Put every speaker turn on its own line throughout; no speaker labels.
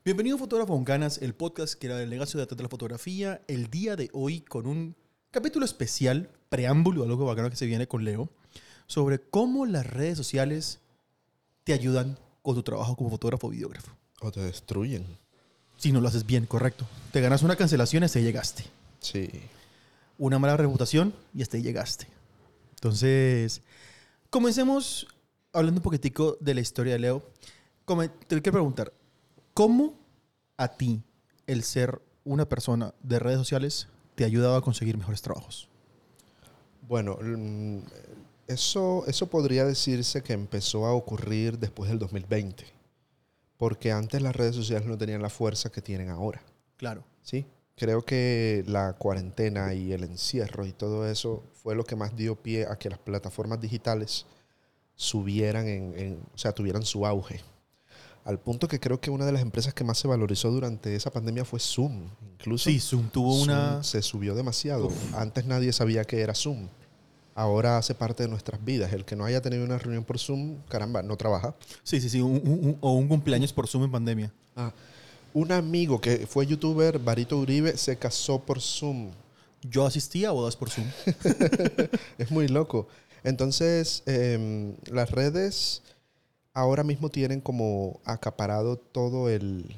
Bienvenido a Fotógrafo con Ganas, el podcast que era el negocio detrás de la fotografía. El día de hoy con un capítulo especial, preámbulo a algo bacano que se viene con Leo, sobre cómo las redes sociales te ayudan con tu trabajo como fotógrafo o videógrafo.
O te destruyen.
Si no lo haces bien, correcto. Te ganas una cancelación y hasta ahí llegaste.
Sí.
Una mala reputación y hasta ahí llegaste. Entonces, comencemos hablando un poquitico de la historia de Leo. Te quiero preguntar, ¿cómo a ti el ser una persona de redes sociales te ha ayudado a conseguir mejores trabajos?
Bueno, eso podría decirse que empezó a ocurrir después del 2020. Porque antes las redes sociales no tenían la fuerza que tienen ahora.
Claro.
¿Sí? Creo que la cuarentena y el encierro y todo eso fue lo que más dio pie a que las plataformas digitales subieran o sea, tuvieran su auge. Al punto que creo que una de las empresas que más se valorizó durante esa pandemia fue Zoom. Incluso
Sí, Zoom tuvo una...
se subió demasiado.
Uf.
Antes nadie sabía qué era Zoom. Ahora hace parte de nuestras vidas. El que no haya tenido una reunión por Zoom, caramba, no trabaja.
Sí, o un cumpleaños por Zoom en pandemia.
Un amigo que fue youtuber, Barito Uribe, se casó por Zoom.
Yo asistí a bodas por Zoom.
Es muy loco. Entonces, las redes ahora mismo tienen como acaparado todo el...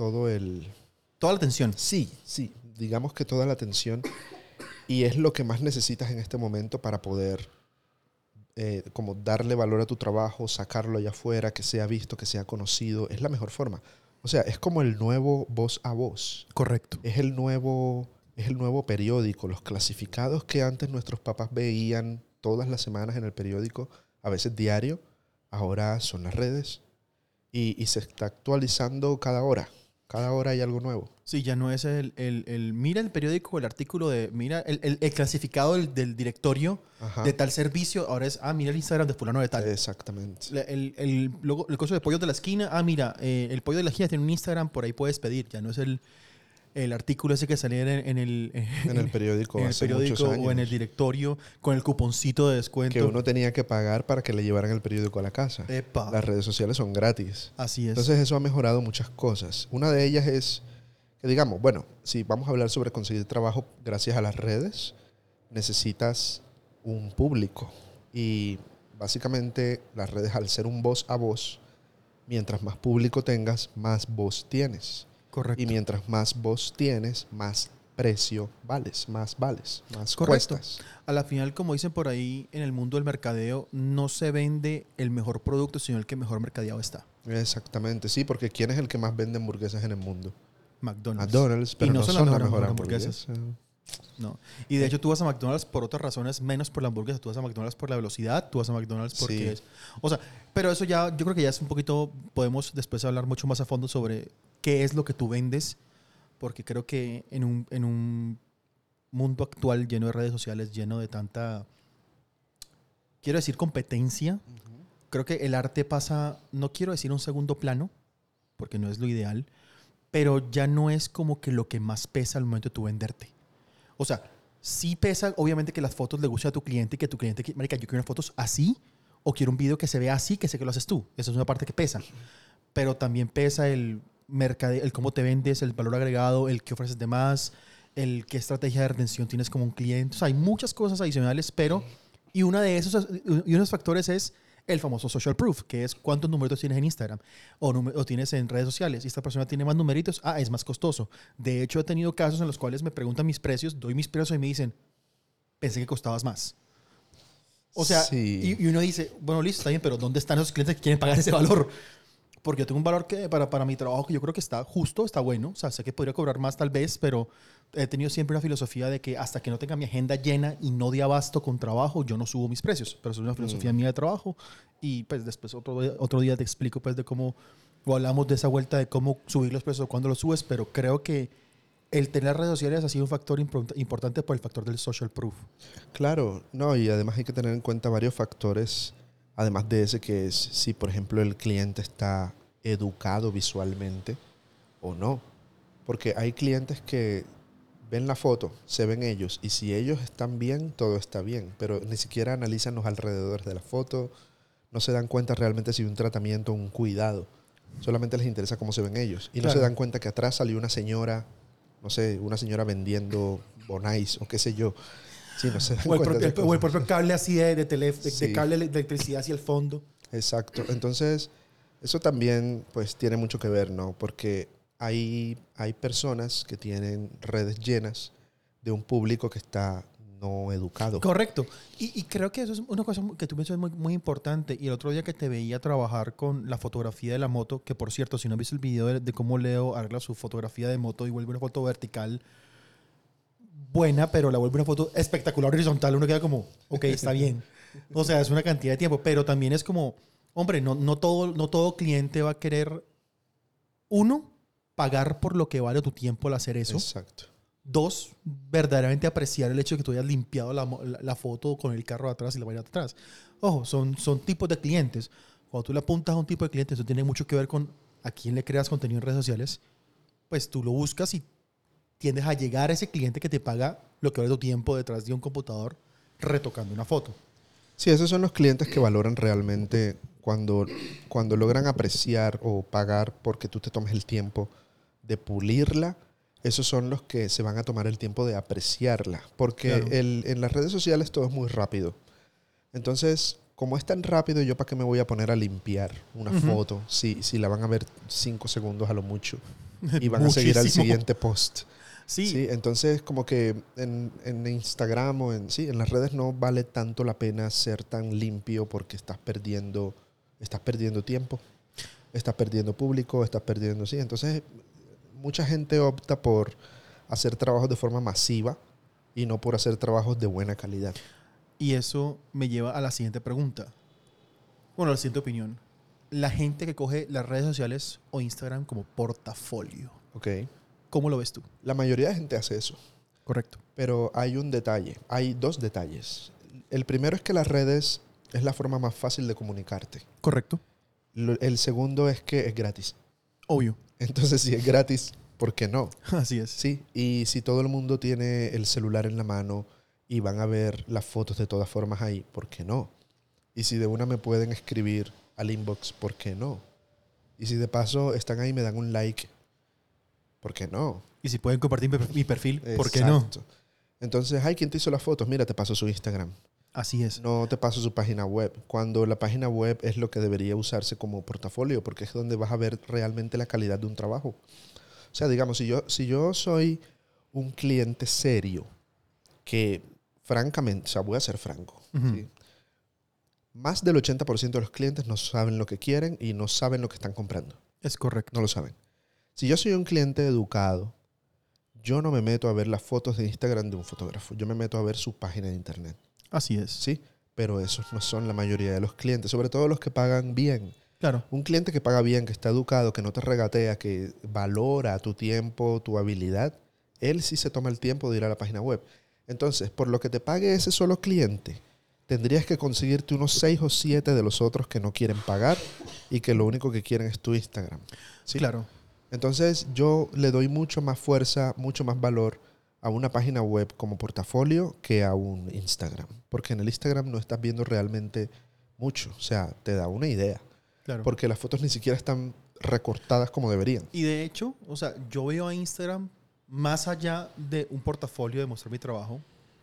Toda la atención.
Sí, digamos que toda la atención. Y es lo que más necesitas en este momento para poder como darle valor a tu trabajo, sacarlo allá afuera, que sea visto, que sea conocido. Es la mejor forma. O sea, es como el nuevo voz a voz.
Correcto.
Es el nuevo periódico. Los clasificados que antes nuestros papás veían todas las semanas en el periódico, a veces diario, ahora son las redes. Y se está actualizando cada hora. Cada hora hay algo nuevo.
Sí, ya no es mira el periódico, el artículo de, mira el clasificado del directorio.
Ajá.
De tal servicio, ahora es, mira el Instagram de fulano de tal.
Exactamente.
El coso de pollo de la esquina, mira, el pollo de la esquina tiene un Instagram, por ahí puedes pedir. Ya no es el artículo ese que salía en el
periódico,
en el
hace
periódico
muchos años.
o en el directorio con el cuponcito de descuento.
Que uno tenía que pagar para que le llevaran el periódico a la casa.
Epa.
Las redes sociales son gratis.
Así es.
Entonces eso ha mejorado muchas cosas. Una de ellas es que digamos, bueno, si vamos a hablar sobre conseguir trabajo gracias a las redes, necesitas un público. Y básicamente las redes, al ser un voz a voz, mientras más público tengas, más voz tienes.
Correcto.
Y mientras más voz tienes, más precio vales, más
Correcto.
cuestas.
A la final, como dicen por ahí, en el mundo del mercadeo, no se vende el mejor producto, sino el que mejor mercadeado está.
Exactamente, sí, porque ¿quién es el que más vende hamburguesas en el mundo?
McDonald's.
Pero
y no son las mejores
hamburguesas.
No. Y de hecho tú vas a McDonald's por otras razones, menos por la hamburguesa. Tú vas a McDonald's por la velocidad, tú vas a McDonald's porque
Sí.
es... O sea, pero eso ya, yo creo que ya es un poquito... Podemos después hablar mucho más a fondo sobre qué es lo que tú vendes, porque creo que en un mundo actual lleno de redes sociales, lleno de tanta... Quiero decir competencia. Creo que el arte pasa, no quiero decir un segundo plano, porque no es lo ideal, pero ya no es como que lo que más pesa al momento de tú venderte. O sea, sí pesa, obviamente, que las fotos le gusten a tu cliente y que tu cliente, marica, yo quiero unas fotos así o quiero un video que se vea así, que sé que lo haces tú. Esa es una parte que pesa. Pero también pesa el mercadeo, el cómo te vendes, el valor agregado, el qué ofreces de más, el qué estrategia de retención tienes como un cliente. O sea, hay muchas cosas adicionales, pero... Y uno de esos factores es el famoso social proof, que es cuántos numeritos tienes en Instagram o tienes en redes sociales. Y esta persona tiene más numeritos, es más costoso. De hecho, he tenido casos en los cuales me preguntan mis precios, doy mis precios y me dicen, pensé que costabas más. O sea,
sí.
y uno dice, bueno, listo, está bien, pero ¿dónde están esos clientes que quieren pagar ese valor? Porque yo tengo un valor que para mi trabajo que yo creo que está justo, está bueno. O sea, sé que podría cobrar más tal vez, pero he tenido siempre una filosofía de que hasta que no tenga mi agenda llena y no de abasto con trabajo, yo no subo mis precios. Pero eso es una filosofía mía de trabajo. Y pues después otro día te explico pues de cómo, o hablamos de esa vuelta de cómo subir los precios o cuándo los subes, pero creo que el tener redes sociales ha sido un factor importante por el factor del social proof.
Claro, no, y además hay que tener en cuenta varios factores, además de ese que es si, por ejemplo, el cliente está educado visualmente o no. Porque hay clientes que ven la foto, se ven ellos, y si ellos están bien, todo está bien, pero ni siquiera analizan los alrededores de la foto, no se dan cuenta realmente si hay un tratamiento o un cuidado. Solamente les interesa cómo se ven ellos. Y no
Claro.
se dan cuenta que atrás salió una señora, no sé, una señora vendiendo Bonais o qué sé yo. Sí, no se dan
O el,
cuenta de
propio, o el
cosas.
propio cable así de
Sí.
cable de electricidad hacia el fondo.
Exacto. Entonces, eso también pues tiene mucho que ver, ¿no? Porque hay personas que tienen redes llenas de un público que está no educado.
Correcto. Y creo que eso es una cosa que tú mencionas muy importante. Y el otro día que te veía trabajar con la fotografía de la moto, que por cierto, si no has visto el video de cómo Leo arregla su fotografía de moto y vuelve una foto vertical buena, pero la vuelve una foto espectacular horizontal, uno queda como, ok, está bien. O sea, es una cantidad de tiempo, pero también es como, hombre, no todo cliente va a querer, uno, pagar por lo que vale tu tiempo al hacer eso.
Exacto.
Dos, verdaderamente apreciar el hecho de que tú hayas limpiado la foto con el carro de atrás y la vaina de atrás. Ojo, son tipos de clientes. Cuando tú le apuntas a un tipo de cliente, eso tiene mucho que ver con a quién le creas contenido en redes sociales, pues tú lo buscas y tiendes a llegar a ese cliente que te paga lo que vale tu tiempo detrás de un computador retocando una foto.
Sí, esos son los clientes que valoran realmente cuando logran apreciar o pagar porque tú te tomes el tiempo de pulirla. Esos son los que se van a tomar el tiempo de apreciarla. Porque
Claro.
en las redes sociales todo es muy rápido. Entonces, como es tan rápido, ¿yo para qué me voy a poner a limpiar una foto si la van a ver 5 segundos a lo mucho? Y van a seguir al
Muchísimo.
siguiente post.
Sí,
Sí, entonces como que en Instagram o en las redes no vale tanto la pena ser tan limpio porque estás perdiendo tiempo, estás perdiendo público, estás perdiendo, sí. Entonces mucha gente opta por hacer trabajos de forma masiva y no por hacer trabajos de buena calidad.
y eso me lleva a la siguiente pregunta. Bueno, a la siguiente opinión. La gente que coge las redes sociales o Instagram como portafolio.
¿Ok?
¿Cómo lo ves tú?
La mayoría de gente hace eso,
Correcto.
pero hay un detalle, hay dos detalles. El primero es que las redes es la forma más fácil de comunicarte.
Correcto.
El segundo es que es gratis.
Obvio.
Entonces, si es gratis, ¿por qué no?
Así es.
Sí, y si todo el mundo tiene el celular en la mano y van a ver las fotos de todas formas ahí, ¿por qué no? Y si de una me pueden escribir al inbox, ¿por qué no? Y si de paso están ahí y me dan un like, ¿por qué no?
Y si pueden compartir mi perfil, ¿por qué no?
Exacto. Entonces, ay, ¿quién te hizo las fotos? Mira, te paso su Instagram.
Así es.
No te paso su página web. Cuando la página web es lo que debería usarse como portafolio, porque es donde vas a ver realmente la calidad de un trabajo. O sea, digamos, si yo soy un cliente serio, que francamente, o sea, voy a ser franco,
Ujú.
¿sí? Más del 80% de los clientes no saben lo que quieren y no saben lo que están comprando.
Es correcto.
No lo saben. Si yo soy un cliente educado, yo no me meto a ver las fotos de Instagram de un fotógrafo. Yo me meto a ver su página de internet.
Así es.
¿Sí? Pero esos no son la mayoría de los clientes, sobre todo los que pagan bien.
Claro.
Un cliente que paga bien, que está educado, que no te regatea, que valora tu tiempo, tu habilidad, él sí se toma el tiempo de ir a la página web. Entonces, por lo que te pague ese solo cliente, tendrías que conseguirte unos 6 o 7 de los otros que no quieren pagar y que lo único que quieren es tu Instagram. ¿Sí?
Claro.
Entonces, yo le doy mucho más fuerza, mucho más valor a una página web como portafolio que a un Instagram. Porque en el Instagram no estás viendo realmente mucho. O sea, te da una idea.
Claro.
Porque las fotos ni siquiera están recortadas como deberían.
Y de hecho, o sea, yo veo a Instagram más allá de un portafolio de mostrar mi trabajo,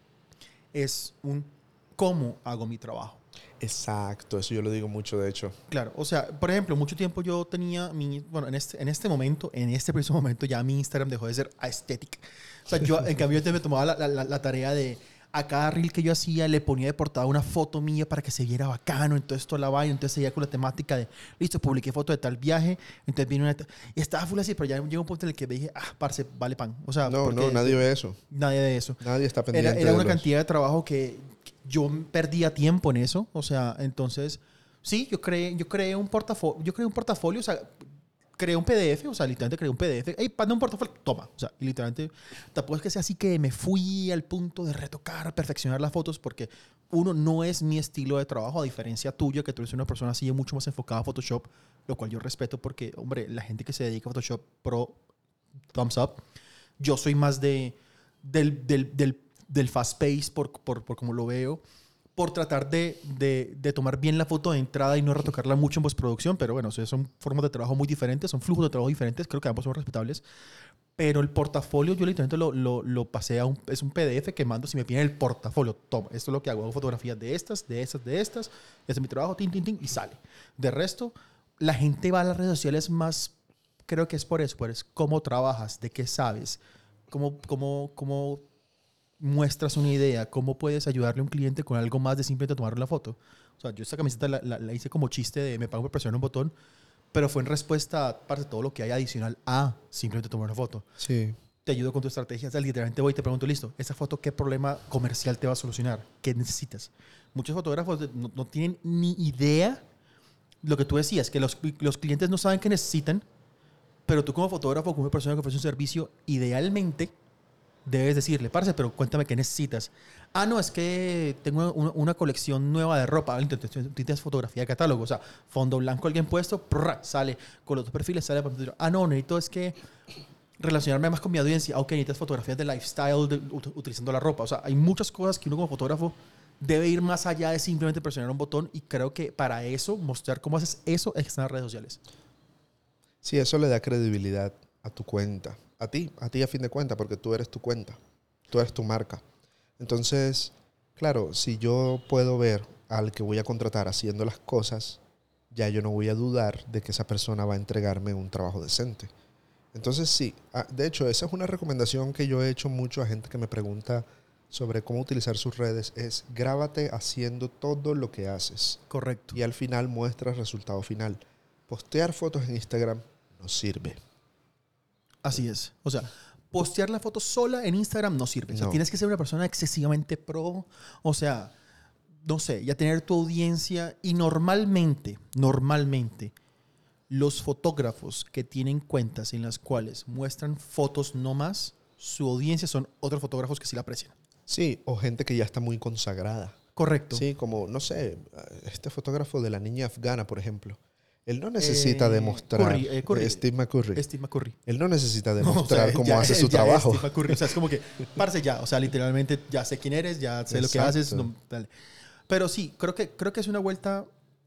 es un cómo hago mi trabajo.
Exacto, eso yo lo digo mucho, de hecho.
Claro, o sea, por ejemplo, mucho tiempo yo tenía bueno, en este preciso momento ya mi Instagram dejó de ser aesthetic. O sea, yo en cambio me tomaba la tarea de a cada reel que yo hacía le ponía de portada una foto mía para que se viera bacano, entonces toda la vaina, entonces seguía con la temática de, listo, publiqué foto de tal viaje, entonces vino y estaba full así, pero ya llegó un punto en el que me dije, parce, vale pan. O sea,
No,
porque
nadie ve eso.
nadie de eso.
Nadie está pendiente
Era
de
una
los...
cantidad de trabajo que yo perdía tiempo en eso. O sea, entonces, sí, yo creé un portafolio, o sea, creé un PDF, o sea, literalmente creé un PDF. Hey, manda un portafolio, toma. O sea, y literalmente, tampoco es que sea así que me fui al punto de retocar, perfeccionar las fotos, porque uno, no es mi estilo de trabajo, a diferencia tuya, que tú eres una persona así mucho más enfocada a Photoshop, lo cual yo respeto porque, hombre, la gente que se dedica a Photoshop Pro, thumbs up. Yo soy más del fast pace por como lo veo. por tratar de tomar bien la foto de entrada y no retocarla mucho en postproducción, pero bueno, o sea, son formas de trabajo muy diferentes, son flujos de trabajo diferentes, creo que ambos son respetables. Pero el portafolio yo literalmente lo pasé a es un PDF que mando si me piden el portafolio. Toma, esto es lo que hago. Hago fotografías de estas. Ese es mi trabajo, tin, tin, tin, y sale. De resto, la gente va a las redes sociales más, creo que es por eso, cómo trabajas, de qué sabes, cómo muestras una idea, cómo puedes ayudarle a un cliente con algo más de simplemente tomarle la foto. O sea, yo esta camiseta la hice como chiste de me pago por presionar un botón, pero fue en respuesta a parte de todo lo que hay adicional a simplemente tomar una foto.
Sí.
Te ayudo con tu estrategia. O sea, literalmente voy y te pregunto, listo, ¿esta foto qué problema comercial te va a solucionar? ¿Qué necesitas? Muchos fotógrafos no tienen ni idea lo que tú decías, que los clientes no saben qué necesitan, pero tú como fotógrafo, como persona que ofrece un servicio, idealmente debes decirle, parce, pero cuéntame qué necesitas. Ah, no, es que tengo una colección nueva de ropa. Tienes fotografía de catálogo. O sea, fondo blanco alguien puesto, sale. Con los dos perfiles sale. Ah, no, necesito es que relacionarme más con mi audiencia. Ok, necesitas fotografías de lifestyle utilizando la ropa. O sea, hay muchas cosas que uno como fotógrafo debe ir más allá de simplemente presionar un botón. Y creo que para eso, mostrar cómo haces eso, es que están las redes sociales.
Sí, eso le da credibilidad a tu cuenta. A ti a fin de cuentas, porque tú eres tu cuenta. Tú eres tu marca. Entonces, claro, si yo puedo ver al que voy a contratar haciendo las cosas, ya yo no voy a dudar de que esa persona va a entregarme un trabajo decente. Entonces, sí. De hecho, esa es una recomendación que yo he hecho mucho a gente que me pregunta sobre cómo utilizar sus redes. Es grábate haciendo todo lo que haces.
Correcto.
Y al final muestra el resultado final. Postear fotos en Instagram no sirve.
Así es. O sea, postear la foto sola en Instagram no sirve. O sea, tienes que ser una persona excesivamente pro. O sea, no sé, ya tener tu audiencia. Y normalmente, los fotógrafos que tienen cuentas en las cuales muestran fotos no más, su audiencia son otros fotógrafos que sí la aprecian.
Sí, o gente que ya está muy consagrada.
Correcto.
Sí, como, no sé, este fotógrafo de la niña afgana, por ejemplo. Él no necesita demostrar. Steve McCurry.
Steve McCurry.
Él no necesita demostrar
o sea,
cómo hace su trabajo.
Steve McCurry. O sea, es como que, parce ya. O sea, literalmente ya sé quién eres, ya sé lo que haces. No, dale. Pero sí, creo que es una vuelta.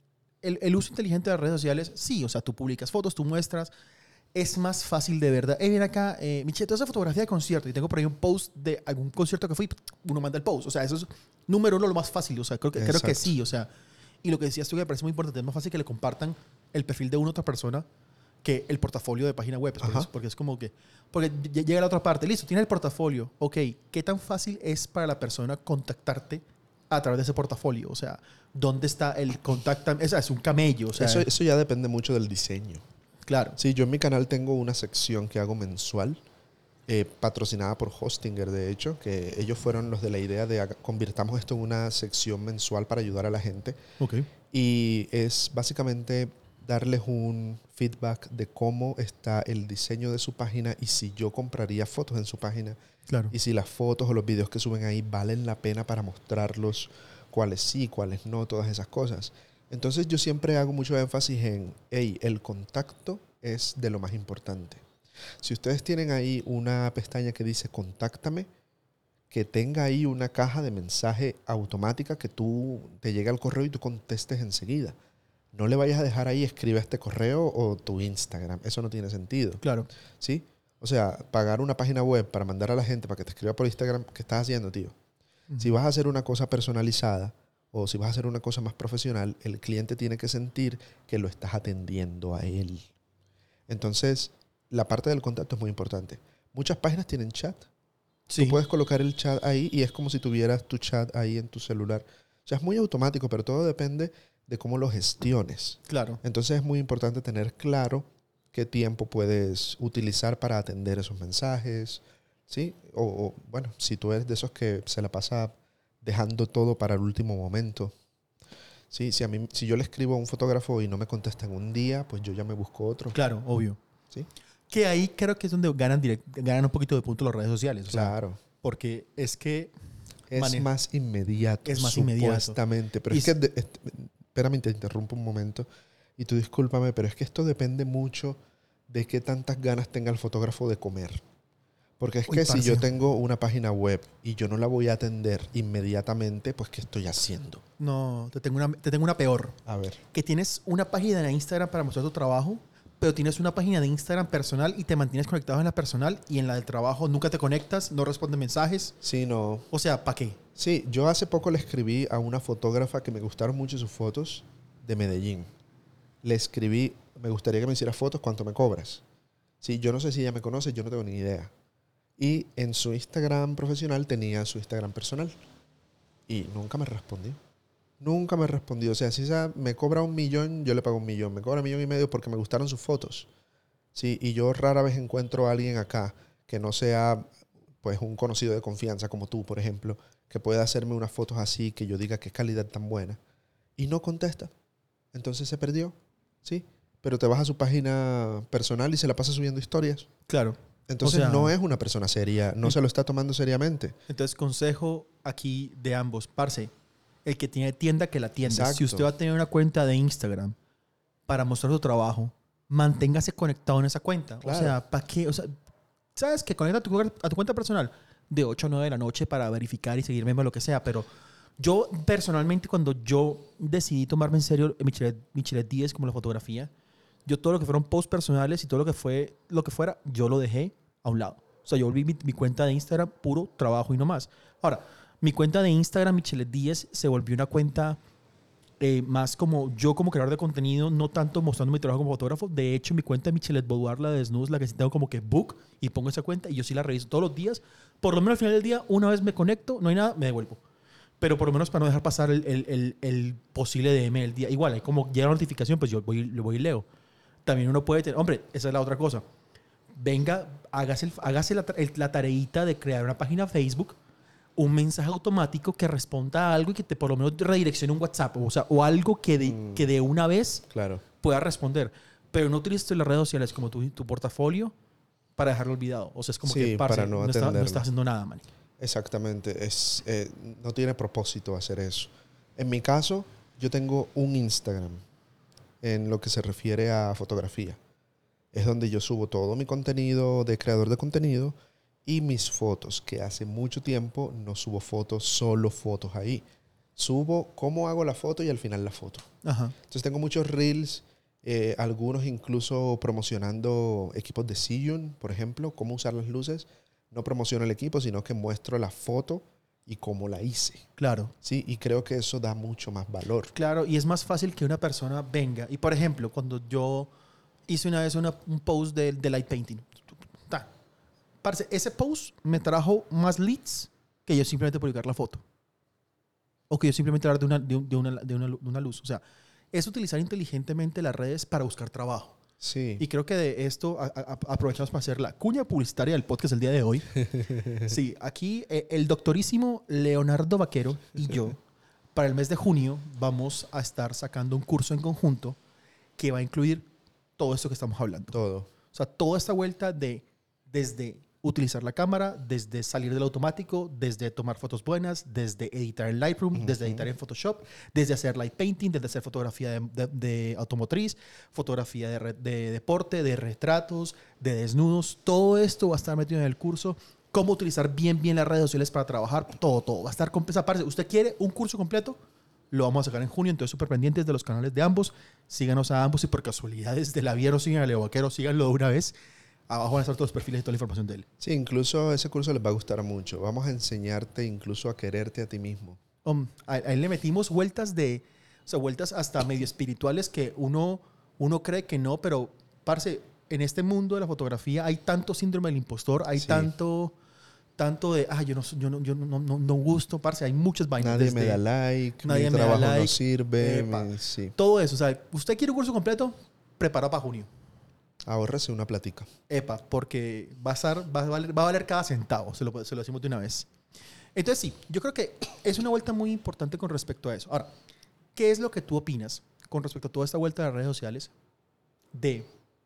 El uso inteligente de las redes sociales, sí. O sea, tú publicas fotos, tú muestras. Es más fácil de verdad. Ven acá, Michelle, toda esa fotografía de concierto. Y tengo por ahí un post de algún concierto que fui. Uno manda el post. O sea, eso es número uno lo más fácil. O sea, creo que sí. O sea, y lo que decías tú que me parece muy importante. Es más fácil que le compartan el perfil de una otra persona que el portafolio de página web. Porque es como que... Porque llega la otra parte. Listo, tiene el portafolio. Ok, ¿qué tan fácil es para la persona contactarte a través de ese portafolio? O sea, ¿dónde está el contacto? Es un camello. O sea,
eso ya depende mucho del diseño.
Claro.
Sí, yo en mi canal tengo una sección que hago mensual, patrocinada por Hostinger, de hecho, que ellos fueron los de la idea de convirtamos esto en una sección mensual para ayudar a la gente.
Okay.
Y es básicamente darles un feedback de cómo está el diseño de su página y si yo compraría fotos en su página.
Claro.
Y si las fotos o los videos que suben ahí valen la pena para mostrarlos, cuáles sí, cuáles no, todas esas cosas. Entonces yo siempre hago mucho énfasis en, el contacto es de lo más importante. Si ustedes tienen ahí una pestaña que dice contáctame, que tenga ahí una caja de mensaje automática que tú te llegue al correo y tú contestes enseguida. No le vayas a dejar ahí, escribe este correo o tu Instagram. Eso no tiene sentido.
Claro.
¿Sí? O sea, pagar una página web para mandar a la gente para que te escriba por Instagram, ¿qué estás haciendo, tío? Uh-huh. Si vas a hacer una cosa personalizada, o si vas a hacer una cosa más profesional, el cliente tiene que sentir que lo estás atendiendo a él. Entonces, la parte del contacto es muy importante. Muchas páginas tienen chat. Sí. Tú puedes colocar el chat ahí y es como si tuvieras tu chat ahí en tu celular. O sea, es muy automático, pero todo depende de cómo lo gestiones.
Claro.
Entonces, es muy importante tener claro qué tiempo puedes utilizar para atender esos mensajes, ¿sí? O bueno, si tú eres de esos que se la pasa dejando todo para el último momento. Sí, si yo le escribo a un fotógrafo y no me contesta en un día, pues yo ya me busco otro.
Claro, obvio.
¿Sí?
Que ahí creo que es donde ganan un poquito de punto las redes sociales.
Claro.
Sea, porque es que...
Es más inmediato.
Es más inmediato.
Supuestamente. Pero es que... espérame, te interrumpo un momento. Y tú discúlpame, pero es que esto depende mucho de qué tantas ganas tenga el fotógrafo de comer. Porque es
Uy,
que si yo
parce.
tengo una página web y yo no la voy a atender inmediatamente, pues ¿qué estoy haciendo?
No, te tengo una peor.
A ver.
Que tienes una página de Instagram para mostrar tu trabajo, pero tienes una página de Instagram personal y te mantienes conectado en la personal y en la del trabajo nunca te conectas, no respondes mensajes.
Sí, no.
O sea, ¿para qué?
Sí, yo hace poco le escribí a una fotógrafa que me gustaron mucho sus fotos de Medellín. Le escribí, me gustaría que me hicieras fotos, ¿cuánto me cobras? Sí, yo no sé si ella me conoce, yo no tengo ni idea. Y en su Instagram profesional tenía su Instagram personal. Y nunca me respondió. Nunca me respondió. O sea, si esa me cobra 1.000.000, yo le pago 1.000.000. Me cobra 1.500.000 porque me gustaron sus fotos. Sí, y yo rara vez encuentro a alguien acá que no sea pues un conocido de confianza como tú, por ejemplo, que pueda hacerme unas fotos así, que yo diga qué calidad tan buena. Y no contesta. Entonces se perdió. Sí. Pero te vas a su página personal y se la pasa subiendo historias.
Claro.
Entonces
O sea,
no es una persona seria, no se lo está tomando seriamente.
entonces, consejo aquí de ambos. Parce, el que tiene tienda, que la tienda.
Exacto.
Si usted va a tener una cuenta de Instagram para mostrar su trabajo, manténgase conectado en esa cuenta.
Claro.
O sea, ¿para qué? O sea, ¿sabes que conecta a tu cuenta personal de 8 a 9 de la noche para verificar y seguirme o lo que sea? Pero yo, personalmente, cuando yo decidí tomarme en serio Michelet 10 como la fotografía, yo todo lo que fueron posts personales y todo lo que fuera, yo lo dejé a un lado. O sea, yo volví mi cuenta de Instagram puro trabajo y no más. Ahora, mi cuenta de Instagram, Michelet 10, se volvió una cuenta más como yo como creador de contenido, no tanto mostrando mi trabajo como fotógrafo. De hecho, mi cuenta de Michelet Boudoir, la de desnudos, la que sí tengo como que book y pongo esa cuenta y yo sí la reviso todos los días. Por lo menos al final del día, una vez me conecto, no hay nada, me devuelvo. Pero por lo menos para no dejar pasar el posible DM del día. Igual, hay como llega la notificación, pues yo voy y leo. También uno puede tener, hombre, esa es la otra cosa. Venga, hágase la tareita de crear una página Facebook, un mensaje automático que responda a algo y que te por lo menos redireccione un WhatsApp, o sea, o algo que de una vez
Claro.
pueda responder. Pero no utilices las redes sociales como tu portafolio para dejarlo olvidado. O sea, es como
Sí,
que, parce,
para no
no
atenderlo.
está haciendo nada, man.
Exactamente. No tiene propósito hacer eso. En mi caso, yo tengo un Instagram en lo que se refiere a fotografía. Es donde yo subo todo mi contenido de creador de contenido y mis fotos, que hace mucho tiempo no subo fotos, solo fotos ahí. Subo cómo hago la foto y al final la foto.
Ajá.
Entonces tengo muchos reels, algunos incluso promocionando equipos de Zhiyun, por ejemplo, cómo usar las luces. No promociono el equipo, sino que muestro la foto y cómo la hice.
Claro.
Sí, y creo que eso da mucho más valor.
Claro, y es más fácil que una persona venga. Y por ejemplo, cuando yo hice una vez un post de light painting. Ta. Parce, ese post me trajo más leads que yo simplemente publicar la foto. O que yo simplemente hablar de una luz. O sea, es utilizar inteligentemente las redes para buscar trabajo.
Sí.
Y creo que de esto aprovechamos para hacer la cuña publicitaria del podcast el día de hoy. Sí, aquí el doctorísimo Leonardo Vaquero y yo, para el mes de junio, vamos a estar sacando un curso en conjunto que va a incluir todo esto que estamos hablando.
Todo.
O sea, toda esta vuelta desde utilizar la cámara, desde salir del automático, desde tomar fotos buenas, desde editar en Lightroom, desde editar en Photoshop, desde hacer light painting, desde hacer fotografía de automotriz, fotografía de deporte, de retratos, de desnudos. Todo esto va a estar metido en el curso. Cómo utilizar bien las redes sociales para trabajar. Todo. Va a estar completo. Aparte, ¿usted quiere un curso completo? Lo vamos a sacar en junio, entonces súper pendientes de los canales de ambos. Síganos a ambos y por casualidades de la vida no sigan a Leo Vaquero, síganlo de una vez. Abajo van a estar todos los perfiles y toda la información de él.
Sí, incluso ese curso les va a gustar mucho. Vamos a enseñarte incluso a quererte a ti mismo.
A él le metimos vueltas vueltas hasta medio espirituales que uno cree que no, pero, parce, en este mundo de la fotografía hay tanto síndrome del impostor, hay
Sí.
tanto de, yo no gusto, parce, hay muchas vainas.
Nadie me da like,
nadie
mi
me da
trabajo no
like,
sirve.
epa.
Sí.
Todo eso, o sea, usted quiere un curso completo, prepara para junio.
Ahórrese una platica.
Epa, porque va a valer cada centavo, se lo decimos de una vez. Entonces sí, yo creo que es una vuelta muy importante con respecto a eso. Ahora, ¿qué es lo que tú opinas con respecto a toda esta vuelta de las redes sociales de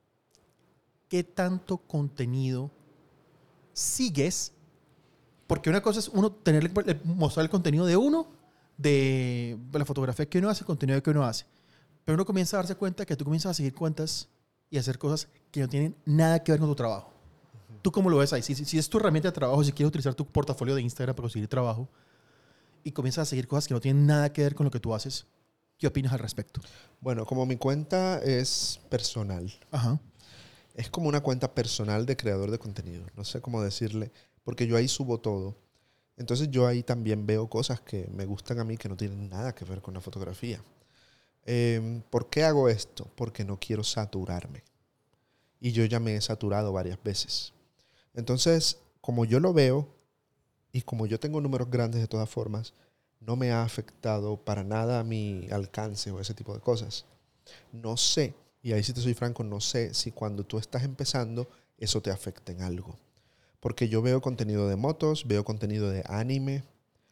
qué tanto contenido sigues? Porque una cosa es mostrar el contenido de uno, de la fotografía que uno hace, el contenido que uno hace. Pero uno comienza a darse cuenta que tú comienzas a seguir cuentas y hacer cosas que no tienen nada que ver con tu trabajo. ¿Tú cómo lo ves ahí? Si es tu herramienta de trabajo, si quieres utilizar tu portafolio de Instagram para conseguir trabajo y comienzas a seguir cosas que no tienen nada que ver con lo que tú haces, ¿qué opinas al respecto?
Bueno, como mi cuenta es personal,
Ajá.
es como una cuenta personal de creador de contenido. No sé cómo decirle, porque yo ahí subo todo. Entonces yo ahí también veo cosas que me gustan a mí que no tienen nada que ver con la fotografía. ¿Por qué hago esto? Porque no quiero saturarme. Y yo ya me he saturado varias veces. Entonces, como yo lo veo y como yo tengo números grandes de todas formas, no me ha afectado para nada mi alcance o ese tipo de cosas. No sé, y ahí sí te soy franco, no sé si cuando tú estás empezando eso te afecta en algo. Porque yo veo contenido de motos, veo contenido de anime,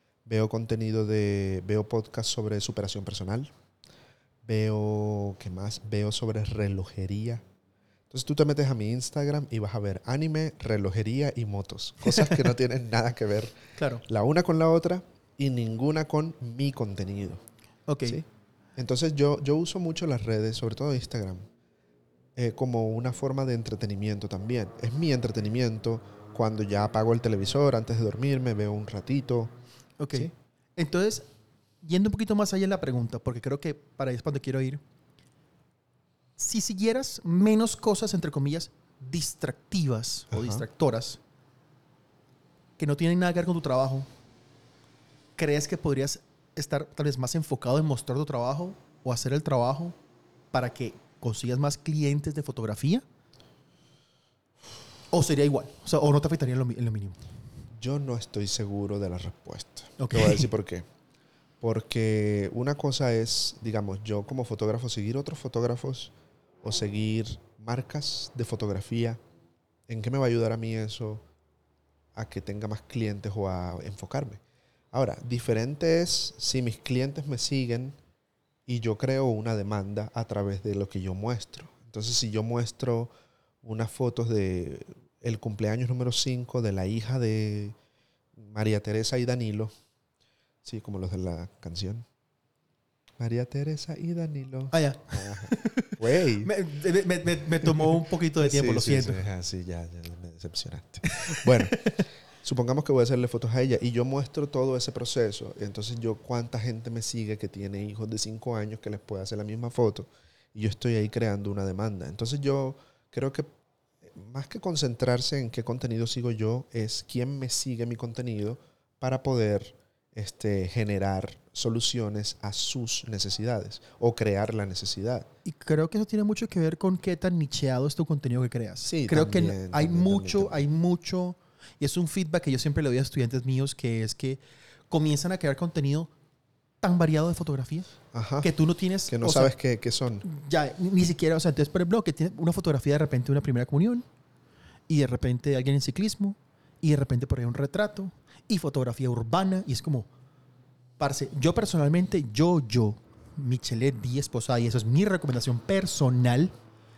veo podcasts sobre superación personal, ¿qué más? Veo sobre relojería. Entonces tú te metes a mi Instagram y vas a ver anime, relojería y motos. Cosas que no tienen nada que ver
Claro.
la una con la otra y ninguna con mi contenido.
Ok.
¿Sí? Entonces yo uso mucho las redes, sobre todo Instagram, como una forma de entretenimiento también. Es mi entretenimiento cuando ya apago el televisor, antes de dormirme, veo un ratito.
Ok.
¿Sí?
Entonces, yendo un poquito más allá en la pregunta, porque creo que para ahí es para donde quiero ir. Si siguieras menos cosas, entre comillas, distractivas o
Ajá.
distractoras, que no tienen nada que ver con tu trabajo, ¿crees que podrías estar tal vez más enfocado en mostrar tu trabajo o hacer el trabajo para que consigas más clientes de fotografía? ¿O sería igual? O sea, ¿o no te afectaría en lo mínimo?
Yo no estoy seguro de la respuesta.
Ok.
Te voy a decir por qué. Porque una cosa es, digamos, yo como fotógrafo seguir otros fotógrafos o seguir marcas de fotografía. ¿En qué me va a ayudar a mí eso a que tenga más clientes o a enfocarme? Ahora, diferente es si mis clientes me siguen y yo creo una demanda a través de lo que yo muestro. Entonces, si yo muestro unas fotos de el cumpleaños número 5 de la hija de María Teresa y Danilo, sí, como los de la canción. María Teresa y Danilo.
Ah, ya.
Ajá. Güey.
Me tomó un poquito de tiempo,
Sí,
lo
sí,
siento.
sí, sí, ya me decepcionaste. Bueno, supongamos que voy a hacerle fotos a ella y yo muestro todo ese proceso. Entonces yo, ¿cuánta gente me sigue que tiene hijos de 5 años que les puede hacer la misma foto? Y yo estoy ahí creando una demanda. Entonces yo creo que más que concentrarse en qué contenido sigo yo, es quién me sigue mi contenido para poder generar soluciones a sus necesidades o crear la necesidad.
Y creo que eso tiene mucho que ver con qué tan nicheado es tu contenido que creas.
Sí,
Creo que
también,
hay
también,
mucho,
también.
y es un feedback que yo siempre le doy a estudiantes míos, que es que comienzan a crear contenido tan variado de fotografía
Ajá.
que tú no tienes,
Que no
o
sabes
sea,
qué son.
ya ni siquiera, o sea, entonces por ejemplo, que tiene una fotografía de repente de una primera comunión y de repente alguien en ciclismo y de repente por ahí un retrato y fotografía urbana y es como, parce, yo personalmente, Michelet Díez Posada, y eso es mi recomendación personal,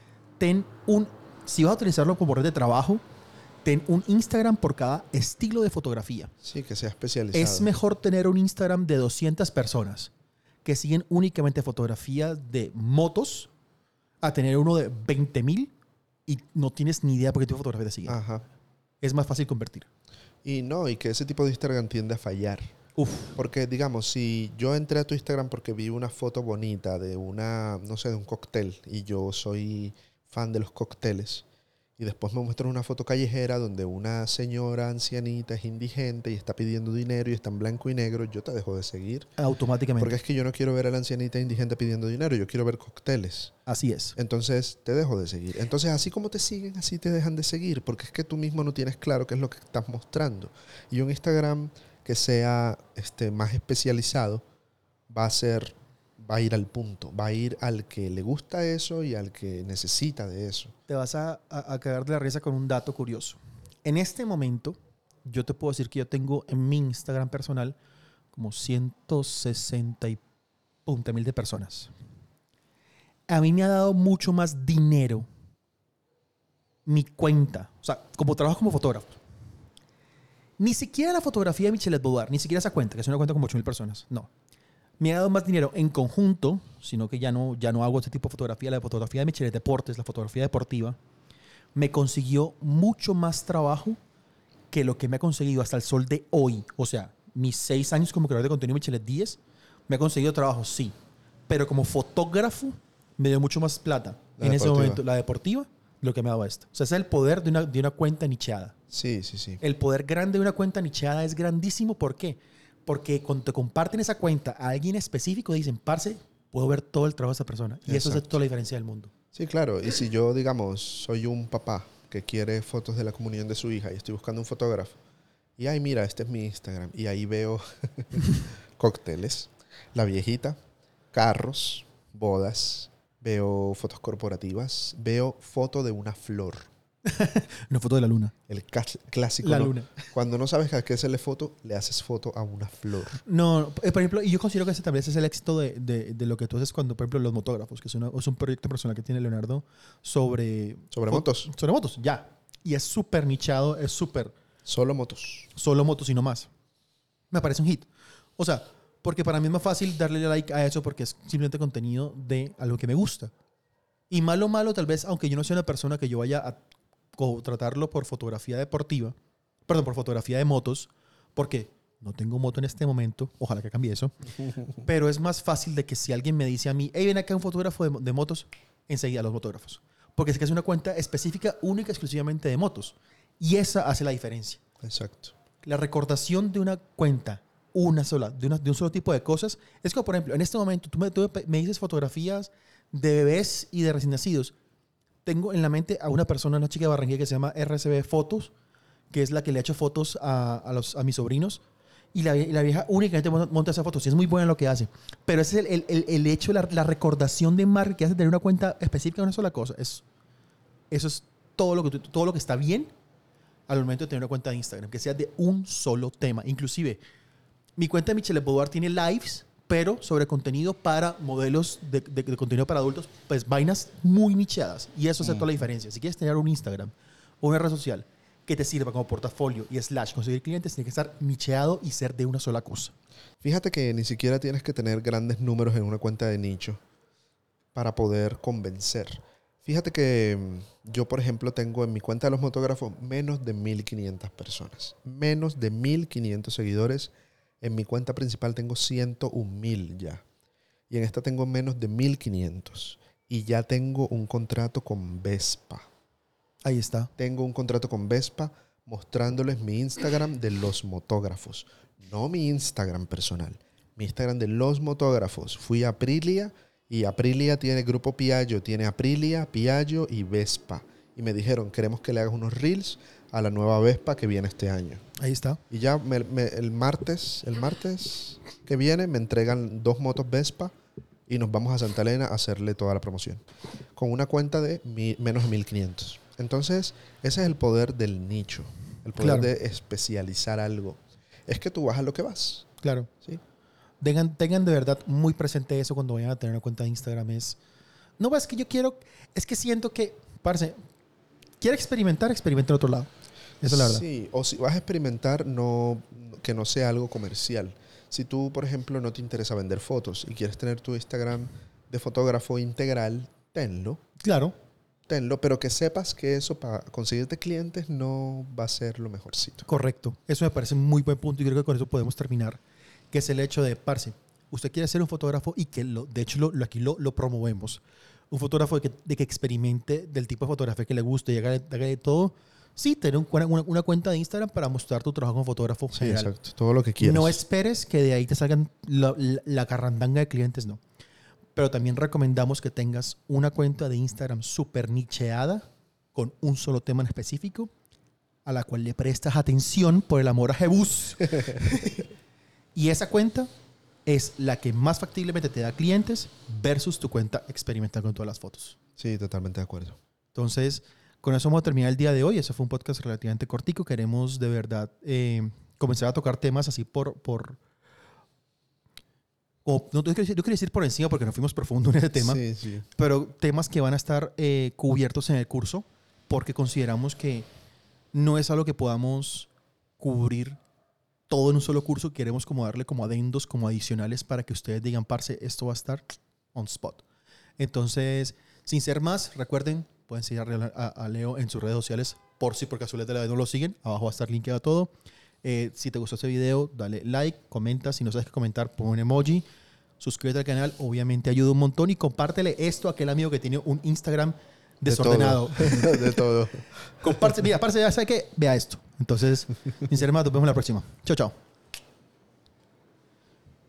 si vas a utilizarlo como red de trabajo, ten un Instagram por cada estilo de fotografía.
Sí, que sea especializado.
Es mejor tener un Instagram de 200 personas que siguen únicamente fotografías de motos a tener uno de 20,000 y no tienes ni idea por qué tipo de fotografía te siguen.
Ajá.
Es más fácil convertir.
Y no, y que ese tipo de Instagram tiende a fallar.
Uf.
Porque, digamos, si yo entré a tu Instagram porque vi una foto bonita de no sé, de un cóctel y yo soy fan de los cócteles y después me muestran una foto callejera donde una señora ancianita es indigente y está pidiendo dinero y está en blanco y negro, yo te dejo de seguir.
Automáticamente.
Porque es que yo no quiero ver a la ancianita indigente pidiendo dinero, yo quiero ver cócteles.
Así es.
Entonces te dejo de seguir. Entonces así como te siguen, así te dejan de seguir, porque es que tú mismo no tienes claro qué es lo que estás mostrando. Y un Instagram que sea más especializado va a ir al punto, va a ir al que le gusta eso y al que necesita de eso.
Te vas a cagar de la risa con un dato curioso. En este momento, yo te puedo decir que yo tengo en mi Instagram personal como 160,000 de personas. A mí me ha dado mucho más dinero mi cuenta, o sea, como trabajo como fotógrafo. Ni siquiera la fotografía de Michelet Baudard, ni siquiera esa cuenta, que es una cuenta con 8,000 personas. No. Me ha dado más dinero en conjunto, sino que ya no hago este tipo de fotografía. La fotografía de Michelet Deportes, la fotografía deportiva, me consiguió mucho más trabajo que lo que me ha conseguido hasta el sol de hoy. O sea, mis 6 años como creador de contenido, Michelet 10, me ha conseguido trabajo, sí. Pero como fotógrafo, me dio mucho más plata ese momento, la deportiva, lo que me ha dado esto. O sea, ese es el poder de una cuenta nicheada.
Sí, sí, sí.
El poder grande de una cuenta nicheada es grandísimo. ¿Por qué? Porque cuando te comparten esa cuenta a alguien específico, dicen, parce, puedo ver todo el trabajo de esa persona. Y eso hace toda la diferencia del mundo.
Sí, claro. Y si yo, digamos, soy un papá que quiere fotos de la comunión de su hija y estoy buscando un fotógrafo, y ay, mira, este es mi Instagram, y ahí veo cócteles, la viejita, carros, bodas, veo fotos corporativas, veo foto de una flor.
Una foto de la luna.
El clásico.
La
¿no?
luna.
Cuando no sabes a qué hacerle foto, le haces foto a una flor.
No, por ejemplo, y yo considero que ese también es el éxito de lo que tú haces cuando, por ejemplo, los motógrafos, que es un proyecto personal que tiene Leonardo sobre
motos.
Sobre motos, ya. Y es súper nichado, es súper...
Solo motos.
Solo motos y no más. Me parece un hit. O sea, porque para mí es más fácil darle like a eso porque es simplemente contenido de algo que me gusta. Y malo, tal vez, aunque yo no sea una persona que yo vaya a tratarlo por fotografía deportiva, perdón, por fotografía de motos, porque no tengo moto en este momento, ojalá que cambie eso, pero es más fácil de que si alguien me dice a mí, hey, ven acá un fotógrafo de motos, enseguida los motógrafos. Porque es que es una cuenta específica, única, exclusivamente de motos. Y esa hace la diferencia.
Exacto.
La recordación de una cuenta, una sola, de un solo tipo de cosas, es como, por ejemplo, en este momento tú me dices fotografías de bebés y de recién nacidos. Tengo en la mente a una persona, una chica de Barranquilla que se llama RCB Fotos, que es la que le ha hecho fotos a mis sobrinos. Y la vieja únicamente monta esas fotos. Y es muy buena en lo que hace. Pero ese es el hecho, la recordación de marca que hace tener una cuenta específica de una sola cosa. Eso es todo lo que está bien al momento de tener una cuenta de Instagram. Que sea de un solo tema. Inclusive, mi cuenta de Michelet Boudouard tiene lives, pero sobre contenido para modelos de contenido para adultos, pues vainas muy nicheadas. Y eso hace toda la diferencia. Si quieres tener un Instagram o una red social que te sirva como portafolio y / conseguir clientes, tiene que estar nicheado y ser de una sola cosa.
Fíjate que ni siquiera tienes que tener grandes números en una cuenta de nicho para poder convencer. Fíjate que yo, por ejemplo, tengo en mi cuenta de los motógrafos menos de 1,500 personas. Menos de 1,500 seguidores. En mi cuenta principal tengo 101,000 ya. Y en esta tengo menos de 1,500. Y ya tengo un contrato con Vespa.
Ahí está.
Tengo un contrato con Vespa mostrándoles mi Instagram de los motógrafos. No mi Instagram personal. Mi Instagram de los motógrafos. Fui a Aprilia y Aprilia tiene Grupo Piaggio. Tiene Aprilia, Piaggio y Vespa. Y me dijeron, queremos que le hagas unos reels a la nueva Vespa que viene este año.
Ahí está.
Y ya el martes que viene me entregan 2 motos Vespa y nos vamos a Santa Elena a hacerle toda la promoción. Con una cuenta de menos de 1,500. Entonces, ese es el poder del nicho. El poder de especializar algo. Es que tú vas a lo que vas.
Claro.
¿Sí?
Tengan de verdad muy presente eso cuando vayan a tener una cuenta de Instagram. No, es que yo quiero... Es que siento que, parce, quiere experimenta en otro lado. Esa es la verdad.
Sí, o si vas a experimentar, que no sea algo comercial. Si tú, por ejemplo, no te interesa vender fotos y quieres tener tu Instagram de fotógrafo integral, tenlo.
Claro.
Tenlo, pero que sepas que eso para conseguirte clientes no va a ser lo mejorcito.
Correcto. Eso me parece un muy buen punto y creo que con eso podemos terminar. Que es el hecho de, parce, usted quiere ser un fotógrafo y que de hecho aquí lo promovemos. Un fotógrafo de que experimente del tipo de fotografía que le guste y haga de todo. Sí, tener una cuenta de Instagram para mostrar tu trabajo como fotógrafo general.
Exacto. Todo lo que quieras.
No esperes que de ahí te salgan la carrandanga de clientes, no. Pero también recomendamos que tengas una cuenta de Instagram súper nicheada con un solo tema en específico a la cual le prestas atención por el amor a Jebús. Y esa cuenta es la que más factiblemente te da clientes versus tu cuenta experimental con todas las fotos.
Sí, totalmente de acuerdo.
Entonces, con eso vamos a terminar el día de hoy. Ese fue un podcast relativamente cortico. Queremos de verdad comenzar a tocar temas así yo quería decir por encima porque nos fuimos profundo en ese tema,
Sí.
pero temas que van a estar cubiertos en el curso porque consideramos que no es algo que podamos cubrir todo en un solo curso. Queremos como darle como adendos, como adicionales para que ustedes digan, parce, esto va a estar on spot. Entonces, sin ser más, recuerden, Pueden seguir a Leo en sus redes sociales por si por casualidad de la vida no lo siguen. Abajo va a estar linkeado todo. Si te gustó este video, dale like, comenta. Si no sabes qué comentar, pon un emoji. Suscríbete al canal, obviamente ayuda un montón. Y compártele esto a aquel amigo que tiene un Instagram desordenado.
De todo.
Comparte, mira, parce, ya sabe que vea esto. Entonces, sinceramente, nos vemos la próxima. Chao, chao.